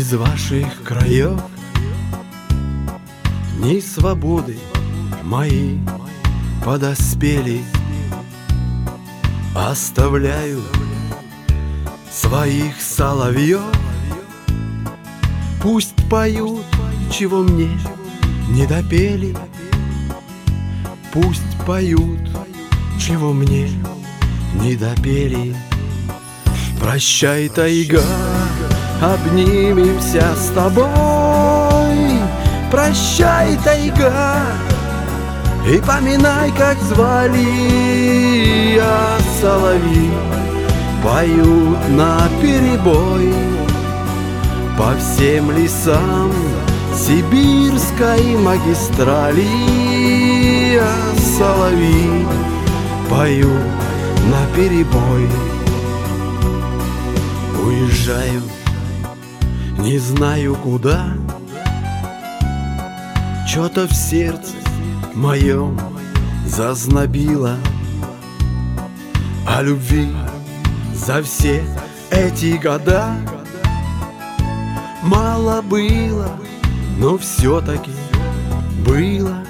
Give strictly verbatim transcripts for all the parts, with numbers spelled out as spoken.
Из ваших краев дни свободы мои подоспели. Оставляю своих соловьев, пусть поют, чего мне не допели. Пусть поют, чего мне не допели. Прощай, тайга, обнимемся с тобой. Прощай, тайга, и поминай, как звали, а соловьи поют наперебой по всем лесам сибирской магистрали, а соловьи поют наперебой. Уезжаю, не знаю куда, что-то в сердце моем зазнобило. О любви за все эти года мало было, но все-таки было.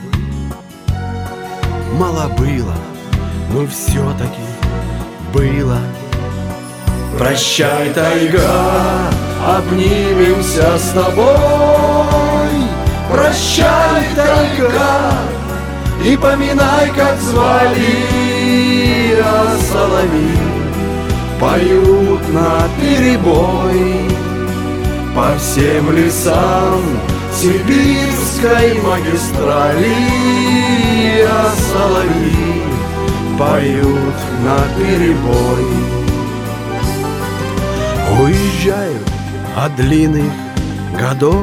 Мало было, но все-таки было. Прощай, тайга, обнимемся с тобой. Прощай, тайга, и поминай, как звали, а соловьи поют наперебой по всем лесам сибирской магистрали, а соловьи поют наперебой. Уезжаю от длинных годов,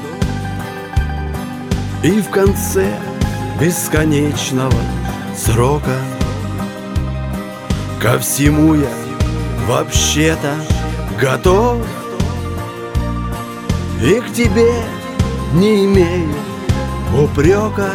и в конце бесконечного срока ко всему я вообще-то готов, и к тебе не имею упрека,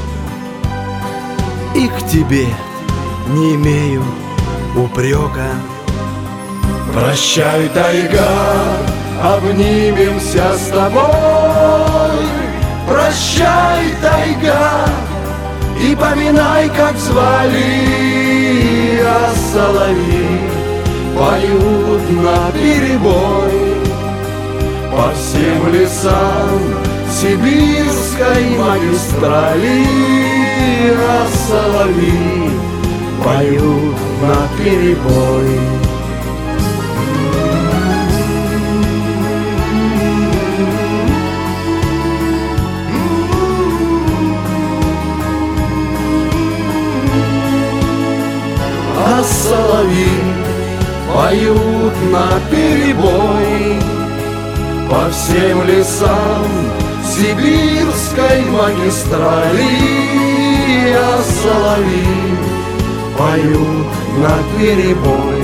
и к тебе не имею упрека. Прощай, тайга, обнимемся с тобой. Прощай, тайга, и поминай, как звали, а соловьи поют наперебой по всем лесам сибирской магистрали, а соловьи поют наперебой. А соловьи поют наперебой по всем лесам сибирской магистрали, а соловьи поют наперебой.